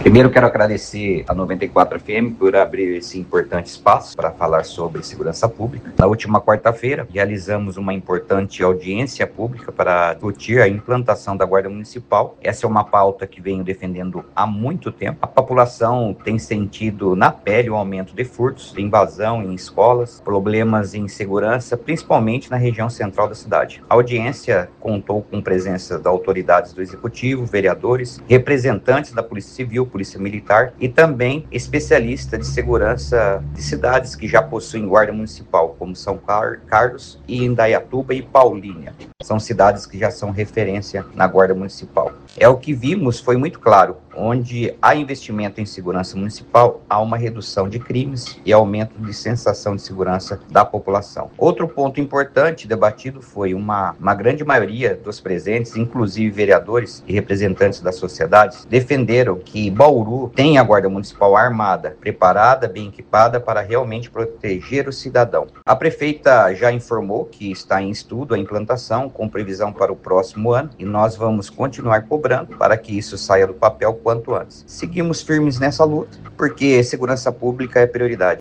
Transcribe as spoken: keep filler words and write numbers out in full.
Primeiro, quero agradecer a noventa e quatro F M por abrir esse importante espaço para falar sobre segurança pública. Na última quarta-feira, realizamos uma importante audiência pública para discutir a implantação da Guarda Municipal. Essa é uma pauta que venho defendendo há muito tempo. A população tem sentido na pele o aumento de furtos, de invasão em escolas, problemas em segurança, principalmente na região central da cidade. A audiência contou com presença das autoridades do Executivo, vereadores, representantes da Polícia Civil, Polícia Militar e também especialistas de segurança de cidades que já possuem guarda municipal, como São Carlos, e Indaiatuba e Paulínia. São cidades que já são referência na guarda municipal. É o que vimos, foi muito claro, onde há investimento em segurança municipal, há uma redução de crimes e aumento de sensação de segurança da população. Outro ponto importante debatido foi uma, uma grande maioria dos presentes, inclusive vereadores e representantes da sociedade, defenderam que Bauru tem a Guarda Municipal armada, preparada, bem equipada para realmente proteger o cidadão. A prefeita já informou que está em estudo a implantação, com previsão para o próximo ano, e nós vamos continuar cobrando para que isso saia do papel quanto antes. Seguimos firmes nessa luta, porque segurança pública é prioridade.